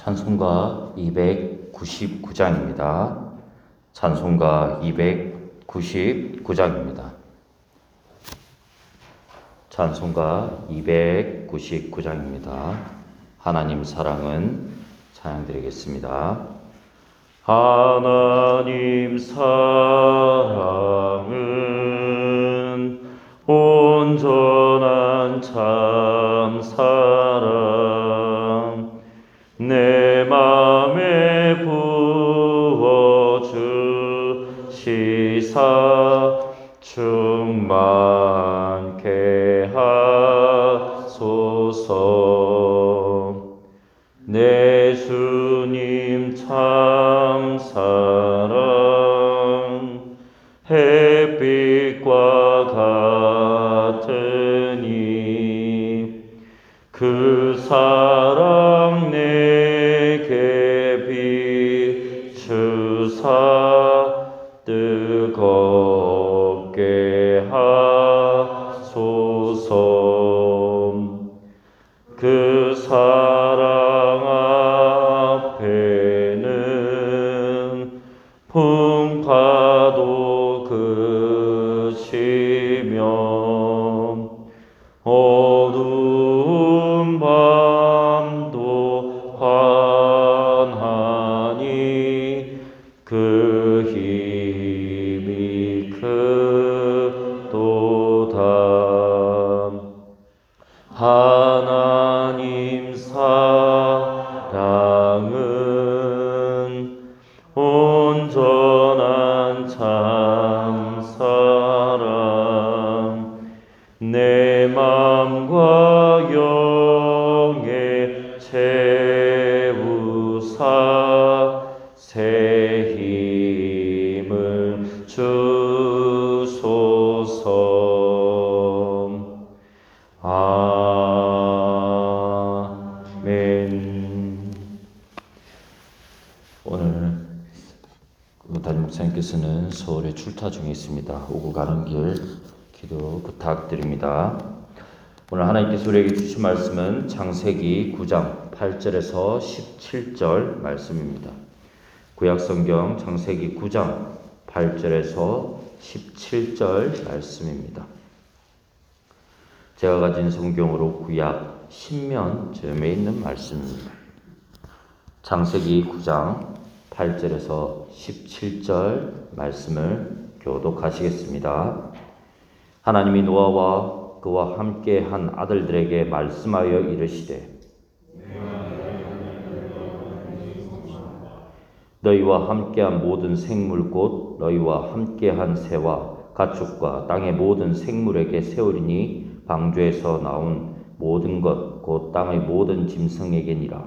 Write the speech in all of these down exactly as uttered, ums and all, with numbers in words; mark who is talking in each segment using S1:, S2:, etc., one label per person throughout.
S1: 찬송가 이백구십구 장입니다. 찬송가 이백구십구 장입니다. 찬송가 이백구십구 장입니다. 하나님 사랑은 찬양드리겠습니다. 하나님 사랑은 온전한 참 사랑 내 맘에 부어주시사 충만케 하소서. 내 주님 참 사랑 햇빛과 같으니 그 사랑 내게 비추사 뜨겁게 하소서. 그 사랑 앞에는 풍파도 그치며 어두운 밤도 환하니 그 힘이 크도다. 하나님 사랑은 온전한 참 사랑 내 맘과 영에 채우사 새 힘을 주소서. 아멘. 오늘 담임 목사님께서는 서울에 출타 중에 있습니다. 오고 가는 길 기도 부탁드립니다. 오늘 하나님께서 우리에게 주신 말씀은 창세기 구 장 팔 절에서 십칠 절 말씀입니다. 구약성경 창세기 구 장 팔 절에서 십칠 절 말씀입니다. 제가 가진 성경으로 구약 신면점에 있는 말씀입니다. 창세기 구 장 팔 절에서 십칠 절 말씀을 교독하시겠습니다. 하나님이 노아와 그와 함께 한 아들들에게 말씀하여 이르시되 너희와 함께한 모든 생물 곧 너희와 함께한 새와 가축과 땅의 모든 생물에게 세우리니 방주에서 나온 모든 것 곧 땅의 모든 짐승에게니라.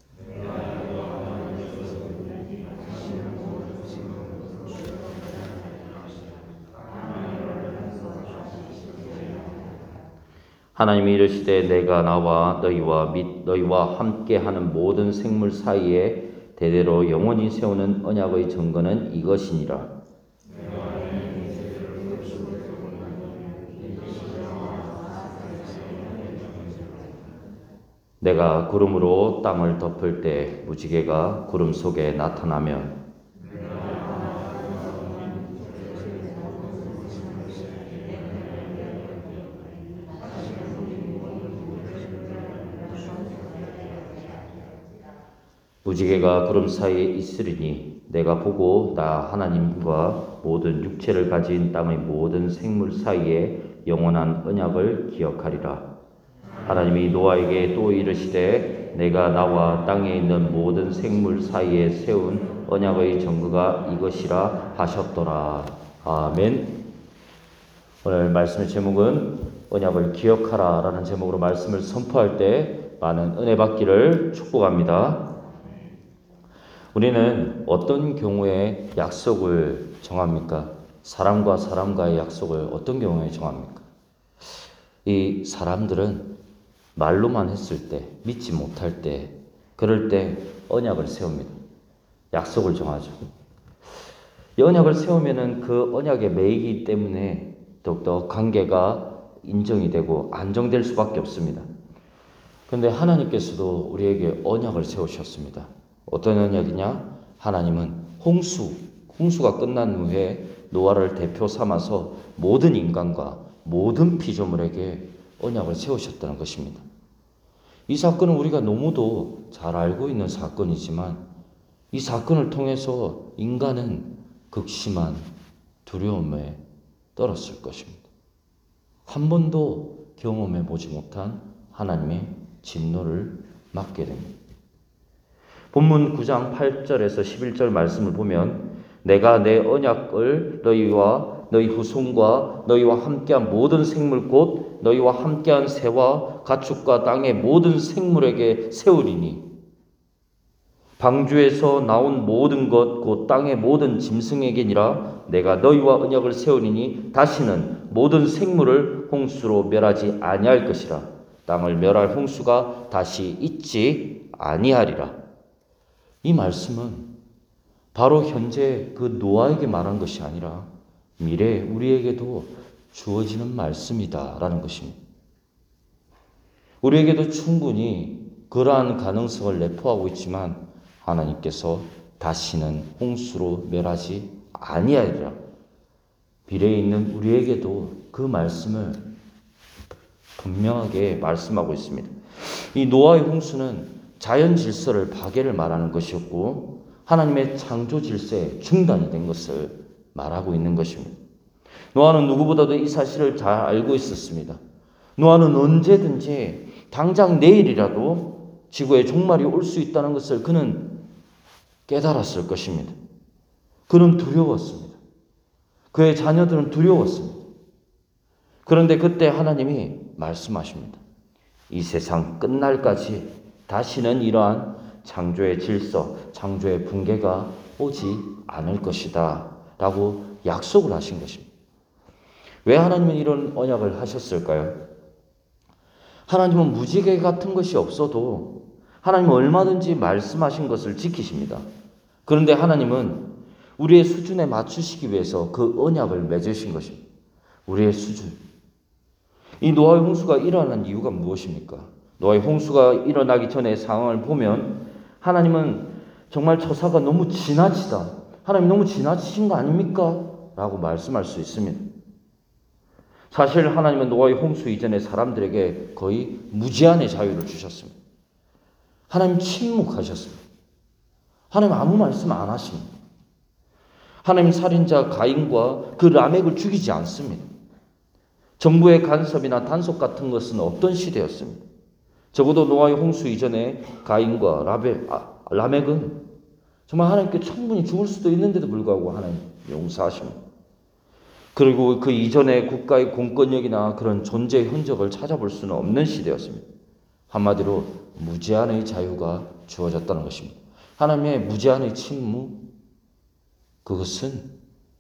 S1: 하나님이 이르시되 내가 나와 너희와 및 너희와 함께하는 모든 생물 사이에 대대로 영원히 세우는 언약의 증거는 이것이니라. 내가 구름으로 땅을 덮을 때 무지개가 구름 속에 나타나면 무지개가 구름 사이에 있으리니 내가 보고 나 하나님과 모든 육체를 가진 땅의 모든 생물 사이에 영원한 언약을 기억하리라. 하나님이 노아에게 또 이르시되 내가 나와 땅에 있는 모든 생물 사이에 세운 언약의 증거가 이것이라 하셨더라. 아멘. 오늘 말씀의 제목은 언약을 기억하라 라는 제목으로 말씀을 선포할 때 많은 은혜 받기를 축복합니다. 우리는 어떤 경우에 약속을 정합니까? 사람과 사람과의 약속을 어떤 경우에 정합니까? 이 사람들은 말로만 했을 때, 믿지 못할 때, 그럴 때 언약을 세웁니다. 약속을 정하죠. 이 언약을 세우면은 그 언약에 매이기 때문에 더욱더 관계가 인정이 되고 안정될 수밖에 없습니다. 그런데 하나님께서도 우리에게 언약을 세우셨습니다. 어떤 언약이냐? 하나님은 홍수, 홍수가 끝난 후에 노아를 대표 삼아서 모든 인간과 모든 피조물에게 언약을 세우셨다는 것입니다. 이 사건은 우리가 너무도 잘 알고 있는 사건이지만 이 사건을 통해서 인간은 극심한 두려움에 떨었을 것입니다. 한 번도 경험해 보지 못한 하나님의 진노를 맞게 됩니다. 본문 구 장 팔 절에서 십일 절 말씀을 보면 내가 내 언약을 너희와 너희 후손과 너희와 함께한 모든 생물 곧 너희와 함께한 새와 가축과 땅의 모든 생물에게 세우리니 방주에서 나온 모든 것 곧 땅의 모든 짐승에게니라 내가 너희와 언약을 세우리니 다시는 모든 생물을 홍수로 멸하지 아니할 것이라 땅을 멸할 홍수가 다시 있지 아니하리라. 이 말씀은 바로 현재 그 노아에게 말한 것이 아니라 미래 우리에게도 주어지는 말씀이다라는 것입니다. 우리에게도 충분히 그러한 가능성을 내포하고 있지만 하나님께서 다시는 홍수로 멸하지 아니하리라. 미래에 있는 우리에게도 그 말씀을 분명하게 말씀하고 있습니다. 이 노아의 홍수는 자연 질서를 파괴를 말하는 것이었고 하나님의 창조 질서의 중단이 된 것을 말하고 있는 것입니다. 노아는 누구보다도 이 사실을 잘 알고 있었습니다. 노아는 언제든지 당장 내일이라도 지구에 종말이 올 수 있다는 것을 그는 깨달았을 것입니다. 그는 두려웠습니다. 그의 자녀들은 두려웠습니다. 그런데 그때 하나님이 말씀하십니다. 이 세상 끝날까지 다시는 이러한 창조의 질서, 창조의 붕괴가 오지 않을 것이다 라고 약속을 하신 것입니다. 왜 하나님은 이런 언약을 하셨을까요? 하나님은 무지개 같은 것이 없어도 하나님은 얼마든지 말씀하신 것을 지키십니다. 그런데 하나님은 우리의 수준에 맞추시기 위해서 그 언약을 맺으신 것입니다. 우리의 수준. 이 노아의 홍수가 일어난 이유가 무엇입니까? 노아의 홍수가 일어나기 전의 상황을 보면 하나님은 정말 처사가 너무 지나치다. 하나님 너무 지나치신 거 아닙니까? 라고 말씀할 수 있습니다. 사실 하나님은 노아의 홍수 이전에 사람들에게 거의 무제한의 자유를 주셨습니다. 하나님 침묵하셨습니다. 하나님 아무 말씀 안 하십니다. 하나님 살인자 가인과 그 라멕을 죽이지 않습니다. 정부의 간섭이나 단속 같은 것은 없던 시대였습니다. 적어도 노아의 홍수 이전에 가인과 라베, 아, 라멕은 정말 하나님께 충분히 죽을 수도 있는데도 불구하고 하나님 용서하십니다. 그리고 그 이전에 국가의 공권력이나 그런 존재의 흔적을 찾아볼 수는 없는 시대였습니다. 한마디로 무제한의 자유가 주어졌다는 것입니다. 하나님의 무제한의 침묵, 그것은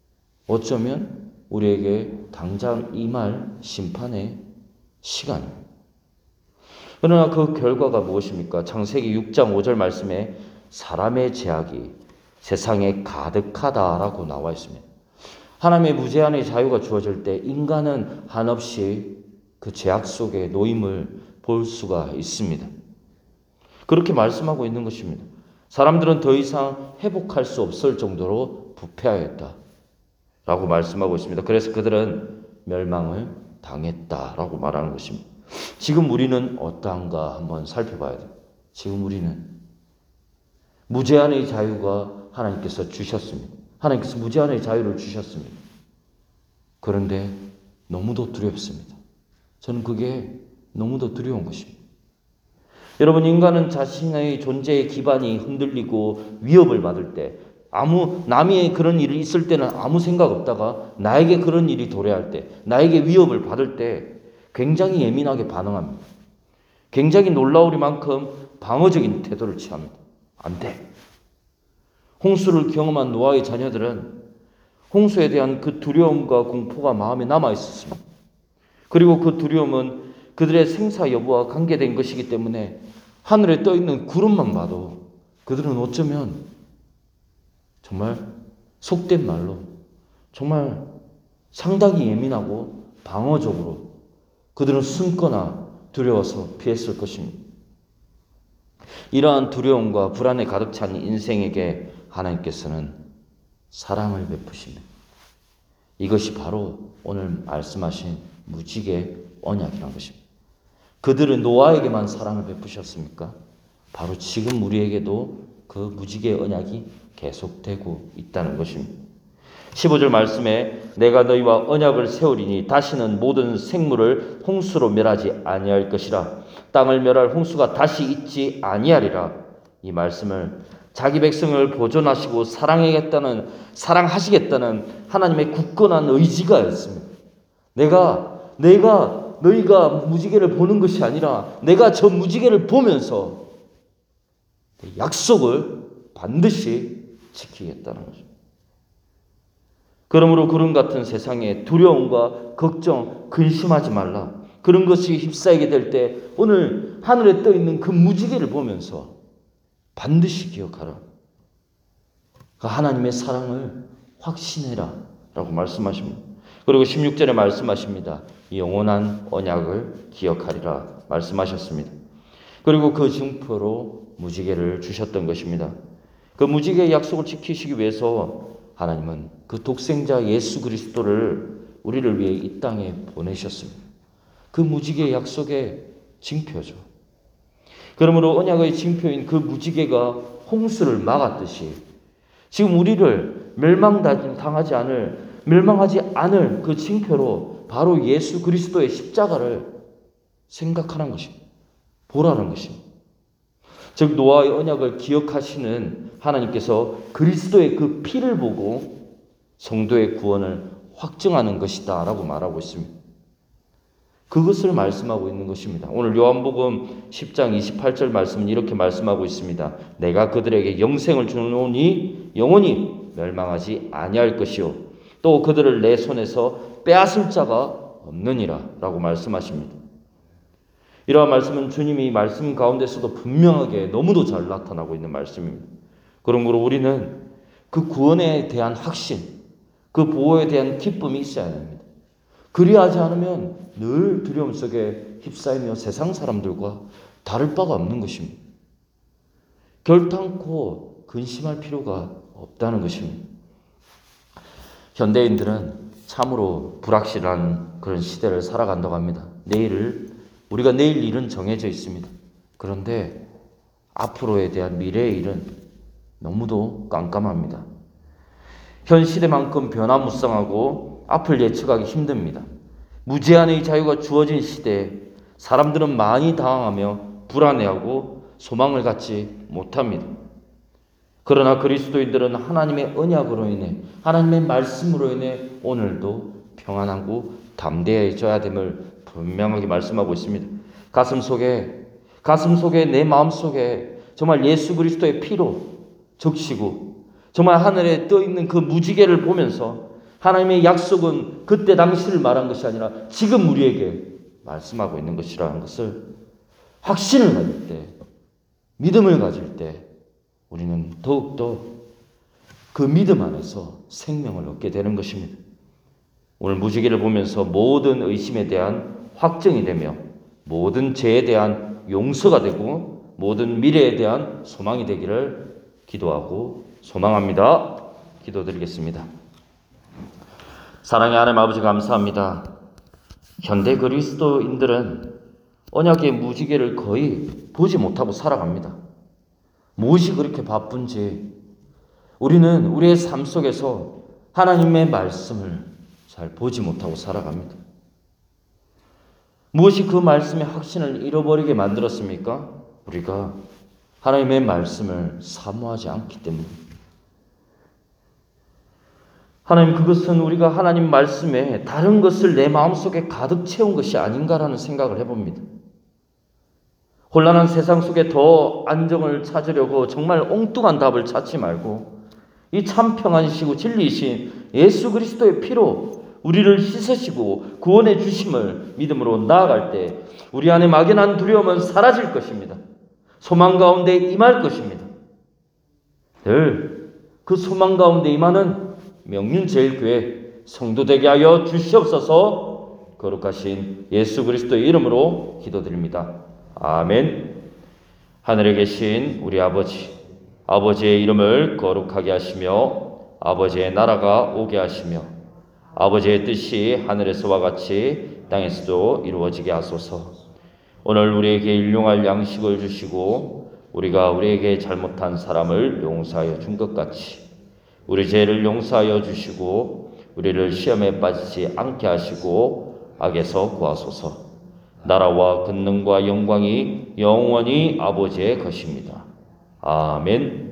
S1: 어쩌면 우리에게 당장 임할 심판의 시간입니다. 그러나 그 결과가 무엇입니까? 창세기 육 장 오 절 말씀에 사람의 제약이 세상에 가득하다라고 나와 있습니다. 하나님의 무제한의 자유가 주어질 때 인간은 한없이 그 제약 속에 놓임을 볼 수가 있습니다. 그렇게 말씀하고 있는 것입니다. 사람들은 더 이상 회복할 수 없을 정도로 부패하였다 라고 말씀하고 있습니다. 그래서 그들은 멸망을 당했다라고 말하는 것입니다. 지금 우리는 어떠한가 한번 살펴봐야 돼요. 지금 우리는 무제한의 자유가 하나님께서 주셨습니다. 하나님께서 무제한의 자유를 주셨습니다. 그런데 너무도 두렵습니다. 저는 그게 너무도 두려운 것입니다. 여러분, 인간은 자신의 존재의 기반이 흔들리고 위협을 받을 때, 아무 남의 그런 일이 있을 때는 아무 생각 없다가 나에게 그런 일이 도래할 때, 나에게 위협을 받을 때 굉장히 예민하게 반응합니다. 굉장히 놀라우리만큼 방어적인 태도를 취합니다. 안 돼. 홍수를 경험한 노아의 자녀들은 홍수에 대한 그 두려움과 공포가 마음에 남아 있었습니다. 그리고 그 두려움은 그들의 생사 여부와 관계된 것이기 때문에 하늘에 떠 있는 구름만 봐도 그들은 어쩌면 정말 속된 말로 정말 상당히 예민하고 방어적으로 그들은 숨거나 두려워서 피했을 것입니다. 이러한 두려움과 불안에 가득 찬 인생에게 하나님께서는 사랑을 베푸십니다. 이것이 바로 오늘 말씀하신 무지개 언약이라는 것입니다. 그들은 노아에게만 사랑을 베푸셨습니까? 바로 지금 우리에게도 그 무지개 언약이 계속되고 있다는 것입니다. 십오 절 말씀에 내가 너희와 언약을 세우리니 다시는 모든 생물을 홍수로 멸하지 아니할 것이라. 땅을 멸할 홍수가 다시 있지 아니하리라. 이 말씀을 자기 백성을 보존하시고 사랑하겠다는 사랑하시겠다는 하나님의 굳건한 의지가 있습니다. 내가 내가 너희가 무지개를 보는 것이 아니라 내가 저 무지개를 보면서 약속을 반드시 지키겠다는 거죠. 그러므로 구름 같은 세상에 두려움과 걱정, 근심하지 말라. 그런 것이 휩싸이게 될 때 오늘 하늘에 떠 있는 그 무지개를 보면서 반드시 기억하라. 그 하나님의 사랑을 확신해라 라고 말씀하십니다. 그리고 십육 절에 말씀하십니다. 영원한 언약을 기억하리라 말씀하셨습니다. 그리고 그 증표로 무지개를 주셨던 것입니다. 그 무지개의 약속을 지키시기 위해서 하나님은 그 독생자 예수 그리스도를 우리를 위해 이 땅에 보내셨습니다. 그 무지개의 약속의 징표죠. 그러므로 언약의 징표인 그 무지개가 홍수를 막았듯이 지금 우리를 멸망당하지 않을 멸망하지 않을 그 징표로 바로 예수 그리스도의 십자가를 생각하는 것입니다. 보라는 것입니다. 즉 노아의 언약을 기억하시는 하나님께서 그리스도의 그 피를 보고 성도의 구원을 확증하는 것이다 라고 말하고 있습니다. 그것을 말씀하고 있는 것입니다. 오늘 요한복음 십 장 이십팔 절 말씀은 이렇게 말씀하고 있습니다. 내가 그들에게 영생을 주노니 영원히 멸망하지 아니할 것이요 또 그들을 내 손에서 빼앗을 자가 없느니라 라고 말씀하십니다. 이러한 말씀은 주님이 말씀 가운데서도 분명하게 너무도 잘 나타나고 있는 말씀입니다. 그러므로 우리는 그 구원에 대한 확신, 그 보호에 대한 기쁨이 있어야 합니다. 그리하지 않으면 늘 두려움 속에 휩싸이며 세상 사람들과 다를 바가 없는 것입니다. 결탄코 근심할 필요가 없다는 것입니다. 현대인들은 참으로 불확실한 그런 시대를 살아간다고 합니다. 내일을 우리가 내일 일은 정해져 있습니다. 그런데 앞으로에 대한 미래의 일은 너무도 깜깜합니다. 현 시대만큼 변화무쌍하고 앞을 예측하기 힘듭니다. 무제한의 자유가 주어진 시대에 사람들은 많이 당황하며 불안해하고 소망을 갖지 못합니다. 그러나 그리스도인들은 하나님의 언약으로 인해 하나님의 말씀으로 인해 오늘도 평안하고 담대해져야 됨을 분명하게 말씀하고 있습니다. 가슴 속에 가슴 속에 내 마음 속에 정말 예수 그리스도의 피로 적시고 정말 하늘에 떠 있는 그 무지개를 보면서 하나님의 약속은 그때 당시를 말한 것이 아니라 지금 우리에게 말씀하고 있는 것이라는 것을 확신을 가질 때, 믿음을 가질 때 우리는 더욱더 그 믿음 안에서 생명을 얻게 되는 것입니다. 오늘 무지개를 보면서 모든 의심에 대한 확정이 되며 모든 죄에 대한 용서가 되고 모든 미래에 대한 소망이 되기를 기도하고 소망합니다. 기도드리겠습니다. 사랑의 하나님 아버지 감사합니다. 현대 그리스도인들은 언약의 무지개를 거의 보지 못하고 살아갑니다. 무엇이 그렇게 바쁜지 우리는 우리의 삶 속에서 하나님의 말씀을 잘 보지 못하고 살아갑니다. 무엇이 그 말씀의 확신을 잃어버리게 만들었습니까? 우리가 하나님의 말씀을 사모하지 않기 때문입니다. 하나님, 그것은 우리가 하나님 말씀에 다른 것을 내 마음속에 가득 채운 것이 아닌가라는 생각을 해봅니다. 혼란한 세상 속에 더 안정을 찾으려고 정말 엉뚱한 답을 찾지 말고 이 참 평안이시고 진리이신 예수 그리스도의 피로 우리를 씻으시고 구원해 주심을 믿음으로 나아갈 때 우리 안에 막연한 두려움은 사라질 것입니다. 소망 가운데 임할 것입니다. 늘 그 소망 가운데 임하는 명륜제일교회 성도 되게 하여 주시옵소서. 거룩하신 예수 그리스도의 이름으로 기도드립니다. 아멘. 하늘에 계신 우리 아버지, 아버지의 이름을 거룩하게 하시며 아버지의 나라가 오게 하시며 아버지의 뜻이 하늘에서와 같이 땅에서도 이루어지게 하소서. 오늘 우리에게 일용할 양식을 주시고 우리가 우리에게 잘못한 사람을 용서하여 준 것 같이 우리 죄를 용서하여 주시고 우리를 시험에 빠지지 않게 하시고 악에서 구하소서. 나라와 권능과 영광이 영원히 아버지의 것입니다. 아멘.